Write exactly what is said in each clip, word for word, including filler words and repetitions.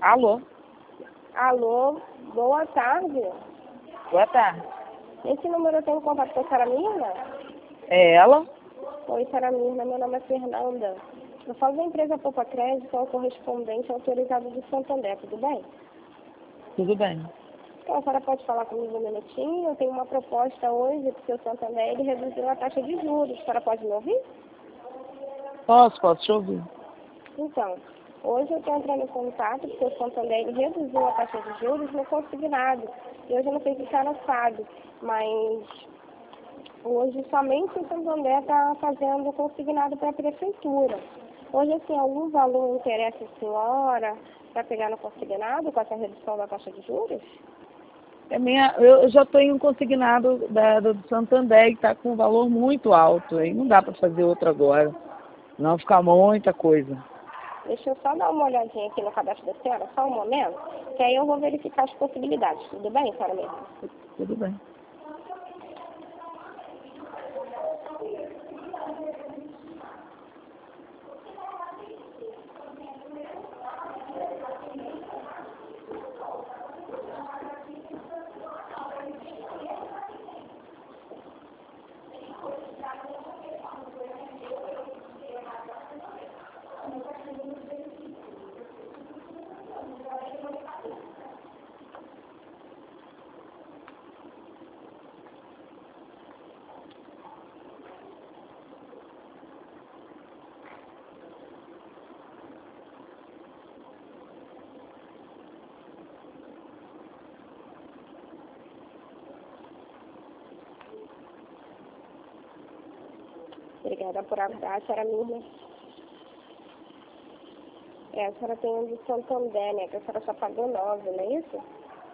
Alô? Alô, boa tarde. Boa tarde. Esse número eu tenho contato com a senhora Mirna? É ela? Oi, senhora Mirna, meu nome é Fernanda. Eu falo da empresa Poupa Crédito, sou correspondente autorizado do Santander, tudo bem? Tudo bem. Então, a senhora pode falar comigo um minutinho? Eu tenho uma proposta hoje para o seu Santander, ele reduziu a taxa de juros. A senhora pode me ouvir? Posso, posso te ouvir. Então, hoje eu estou entrando em contato porque o Santander ele reduziu a taxa de juros no consignado. E hoje eu não sei se a senhora sabe, mas hoje somente o Santander está fazendo consignado para a prefeitura. Hoje, assim, algum valor interessa a senhora para pegar no consignado com essa redução da taxa de juros? É minha, eu já tenho um consignado da, do Santander que está com um valor muito alto. Aí não dá para fazer outro agora. Não fica muita coisa. Deixa eu só dar uma olhadinha aqui no cadastro da senhora, só um momento, que aí eu vou verificar as possibilidades. Tudo bem, senhora mesmo? Tudo bem. Obrigada por aguardar, senhora Mirna. É, a senhora tem um de Santander, né? Que a senhora só pagou nove, não é isso?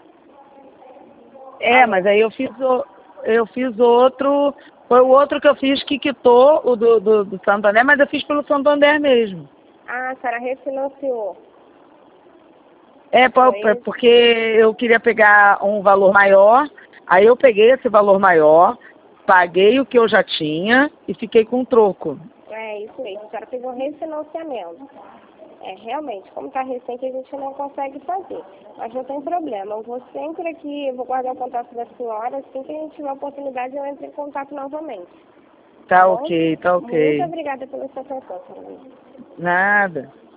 É, mas aí eu fiz, o, eu fiz outro, foi o outro que eu fiz que quitou, o do, do, do Santander, mas eu fiz pelo Santander mesmo. Ah, a senhora refinanciou. É, po- Foi? porque eu queria pegar um valor maior, aí eu peguei esse valor maior, paguei o que eu já tinha e fiquei com o troco. É, isso mesmo. A senhora fez um refinanciamento. É, realmente, como está recente, a gente não consegue fazer. Mas não tem problema. Eu vou sempre aqui, eu vou guardar o contato da senhora. Assim que a gente tiver a oportunidade, eu entro em contato novamente. Tá Tá bom? ok, tá Muito ok. obrigada pela sua atenção, senhora. Nada.